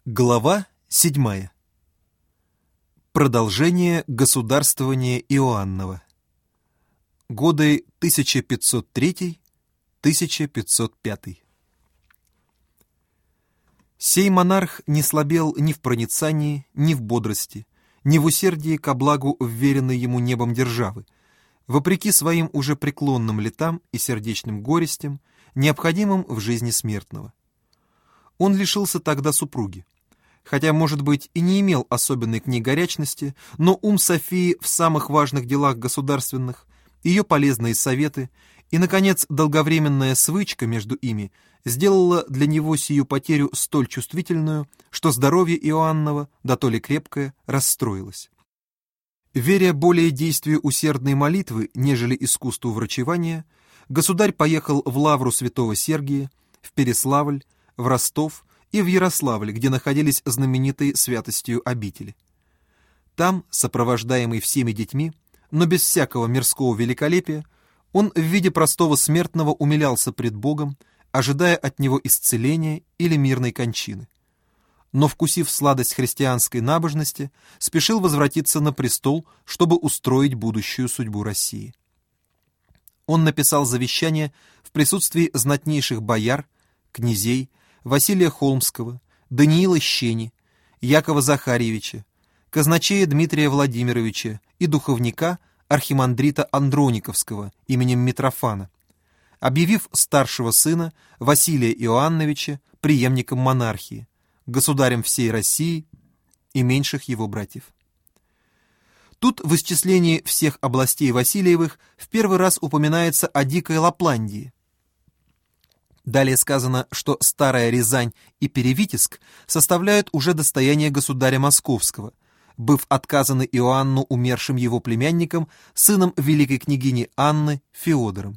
Глава 7. Продолжение государствования Иоаннова. Годы 1503-1505. Сей монарх не слабел ни в проницании, ни в бодрости, ни в усердии ко благу вверенной ему небом державы, вопреки своим уже преклонным летам и сердечным горестям, необходимым в жизни смертного. Он лишился тогда супруги. Хотя, может быть, и не имел особенной к ней горячности, но ум Софии в самых важных делах государственных, ее полезные советы и, наконец, долговременная свычка между ими сделала для него сию потерю столь чувствительную, что здоровье Иоаннова, да то ли крепкое, расстроилось. Веря более действию усердной молитвы, нежели искусству врачевания, государь поехал в лавру святого Сергия, в Переславль, в Ростов и в Ярославль, где находились знаменитые святостью обители. Там, сопровождаемый всеми детьми, но без всякого мирского великолепия, он в виде простого смертного умилялся пред Богом, ожидая от него исцеления или мирной кончины. Но, вкусив сладость христианской набожности, спешил возвратиться на престол, чтобы устроить будущую судьбу России. Он написал завещание в присутствии знатнейших бояр, князей, Василия Холмского, Даниила Щени, Якова Захарьевича, казначея Дмитрия Владимировича и духовника архимандрита Андрониковского именем Митрофана, объявив старшего сына Василия Иоанновича преемником монархии, государем всей России и меньших его братьев. Тут в исчислении всех областей Васильевых в первый раз упоминается о дикой Лапландии. Далее сказано, что Старая Рязань и Перевитиск составляют уже достояние государя Московского, быв отказаны Иоанну умершим его племянником, сыном великой княгини Анны Феодором.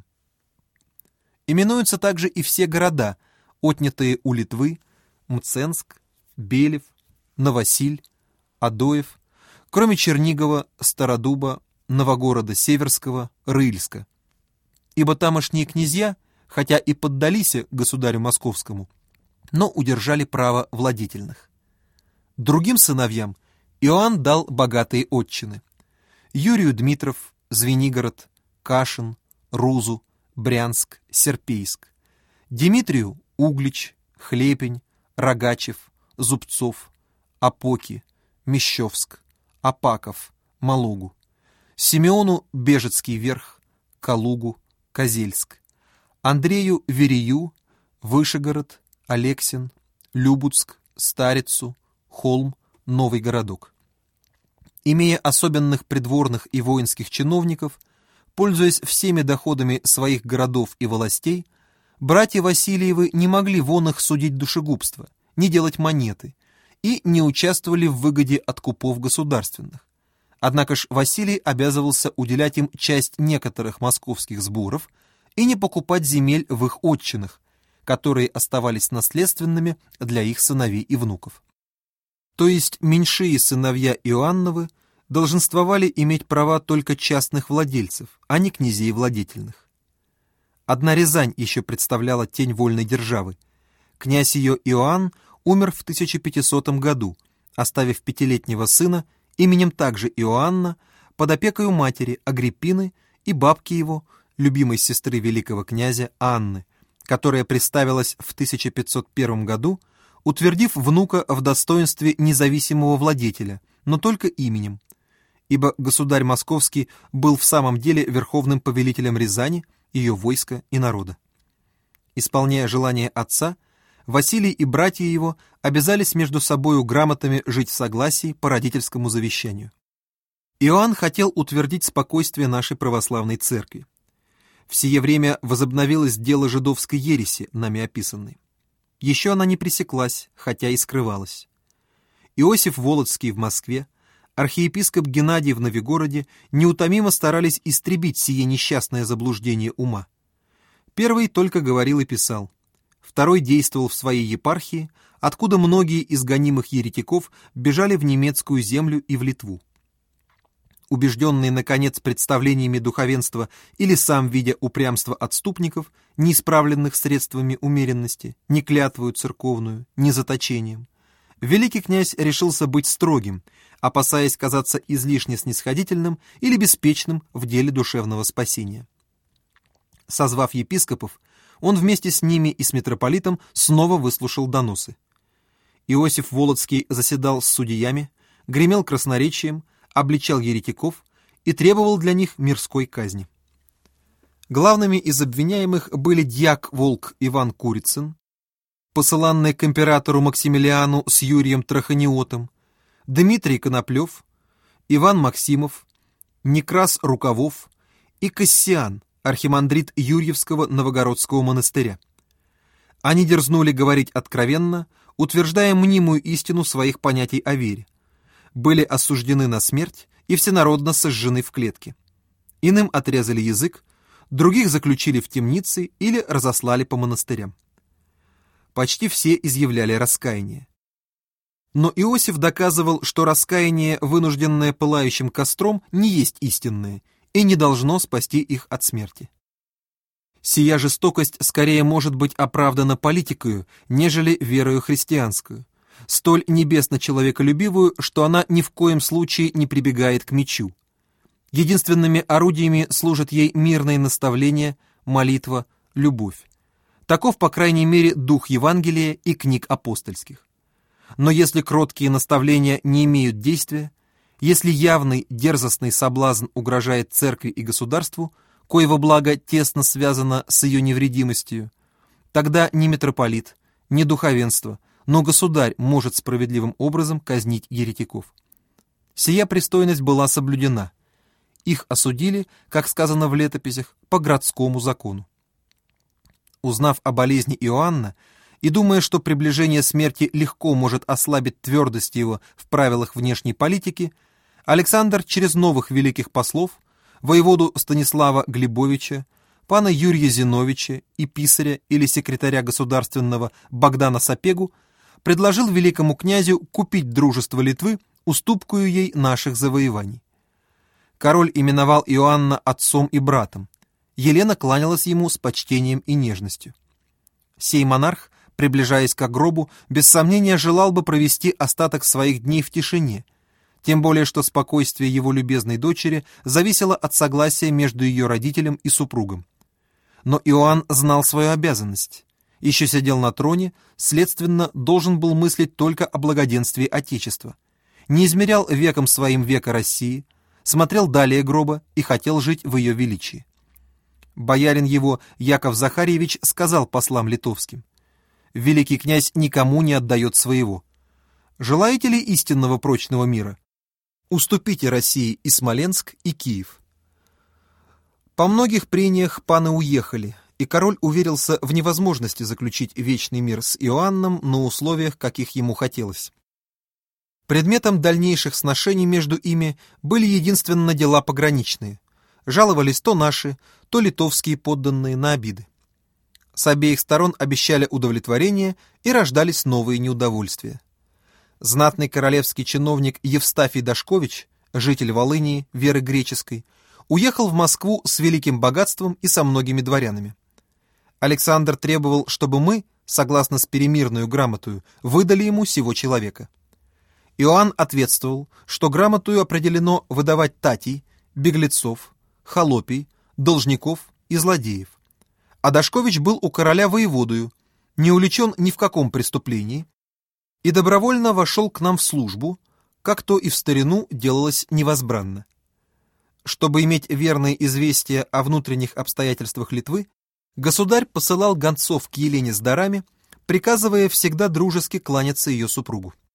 Именуются также и все города, отнятые у Литвы: Мценск, Белев, Новосиль, Адоев, кроме Чернигова, Стародуба, Новогорода Северского, Рыльска. Ибо тамошние князья, хотя и поддались государю Московскому, но удержали право владетельных. Другим сыновьям Иоанн дал богатые отчины: Юрию Дмитров, Звенигород, Кашин, Рузу, Брянск, Серпейск, Дмитрию Углич, Хлепень, Рогачев, Зубцов, Опоки, Мещовск, Опаков, Малугу, Симеону Бежецкий Верх, Калугу, Козельск, Андрею Верею, Вышегород, Алексин, Любуцк, Старицу, Холм, Новый Городок. Имея особенных придворных и воинских чиновников, пользуясь всеми доходами своих городов и властей, братья Васильевы не могли вон их судить душегубство, не делать монеты и не участвовали в выгоде от купов государственных. Однако ж Василий обязывался уделять им часть некоторых московских сборов и не покупать земель в их отчинах, которые оставались наследственными для их сыновей и внуков. То есть меньшие сыновья Иоанновы долженствовали иметь права только частных владельцев, а не князей владетельных. Одна Рязань еще представляла тень вольной державы. Князь ее Иоанн умер в 1500 году, оставив пятилетнего сына именем также Иоанна под опекою матери Агриппины и бабки его, любимой сестры великого князя Анны, которая приставилась в 1501 году, утвердив внука в достоинстве независимого владетеля, но только именем, ибо государь Московский был в самом деле верховным повелителем Рязани, ее войска и народа. Исполняя желание отца, Василий и братья его обязались между собою грамотами жить в согласии по родительскому завещанию. Иоанн хотел утвердить спокойствие нашей православной церкви. В сие время возобновилось дело жидовской ереси, нами описанной. Еще она не пресеклась, хотя и скрывалась. Иосиф Волоцкий в Москве, архиепископ Геннадий в Новегороде неутомимо старались истребить сие несчастное заблуждение ума. Первый только говорил и писал, второй действовал в своей епархии, откуда многие из гонимых еретиков бежали в немецкую землю и в Литву. Убежденный, наконец, представлениями духовенства или сам видя упрямство отступников, не исправленных средствами умеренности, ни клятвою церковную, ни заточением, великий князь решился быть строгим, опасаясь казаться излишне снисходительным или беспечным в деле душевного спасения. Созвав епископов, он вместе с ними и с митрополитом снова выслушал доносы. Иосиф Волоцкий заседал с судьями, гремел красноречием, обличал еретиков и требовал для них мирской казни. Главными из обвиняемых были дьяк-волк Иван Курицын, посыланный к императору Максимилиану с Юрием Траханиотом, Дмитрий Коноплев, Иван Максимов, Некрас Рукавов и Кассиан, архимандрит Юрьевского Новогородского монастыря. Они дерзнули говорить откровенно, утверждая мнимую истину своих понятий о вере, были осуждены на смерть и всенародно сожжены в клетке. Иным отрезали язык, других заключили в темницы или разослали по монастырям. Почти все изъявляли раскаяние. Но Иосиф доказывал, что раскаяние, вынужденное пылающим костром, не есть истинное и не должно спасти их от смерти. Сия жестокость скорее может быть оправдана политикою, нежели верою христианскую, столь небесно-человеколюбивую, что она ни в коем случае не прибегает к мечу. Единственными орудиями служат ей мирные наставления, молитва, любовь. Таков, по крайней мере, дух Евангелия и книг апостольских. Но если кроткие наставления не имеют действия, если явный дерзостный соблазн угрожает церкви и государству, коего благо тесно связано с ее невредимостью, тогда ни митрополит, ни духовенство, но государь может справедливым образом казнить еретиков. Сия пристойность была соблюдена. Их осудили, как сказано в летописях, по городскому закону. Узнав о болезни Иоанна и думая, что приближение смерти легко может ослабить твердость его в правилах внешней политики, Александр через новых великих послов, воеводу Станислава Глебовича, пана Юрия Зиновича и писаря или секретаря государственного Богдана Сапегу, предложил великому князю купить дружество Литвы уступкою ей наших завоеваний. Король именовал Иоанна отцом и братом. Елена кланялась ему с почтением и нежностью. Сей монарх, приближаясь к гробу, без сомнения желал бы провести остаток своих дней в тишине, тем более что спокойствие его любезной дочери зависело от согласия между ее родителем и супругом. Но Иоанн знал свою обязанность. Еще сидел на троне, следственно, должен был мыслить только о благоденствии Отечества. Не измерял веком своим века России, смотрел далее гроба и хотел жить в ее величии. Боярин его, Яков Захарьевич, сказал послам литовским: «Великий князь никому не отдает своего. Желаете ли истинного прочного мира? Уступите России и Смоленск, и Киев». По многих прениях паны уехали, и король уверился в невозможности заключить вечный мир с Иоанном на условиях, каких ему хотелось. Предметом дальнейших сношений между ими были единственно дела пограничные. Жаловались то наши, то литовские подданные на обиды. С обеих сторон обещали удовлетворение, и рождались новые неудовольствия. Знатный королевский чиновник Евстафий Дашкович, житель Волынии, веры греческой, уехал в Москву с великим богатством и со многими дворянами. Александр требовал, чтобы мы, согласно с перемирную грамотою, выдали ему сего человека. Иоанн ответствовал, что грамотою определено выдавать татей, беглецов, холопий, должников и злодеев. А Дашкович был у короля воеводою, не уличен ни в каком преступлении, и добровольно вошел к нам в службу, как то и в старину делалось невозбранно. Чтобы иметь верные известия о внутренних обстоятельствах Литвы, государь посылал гонцов к Елене с дарами, приказывая всегда дружески кланяться ее супругу.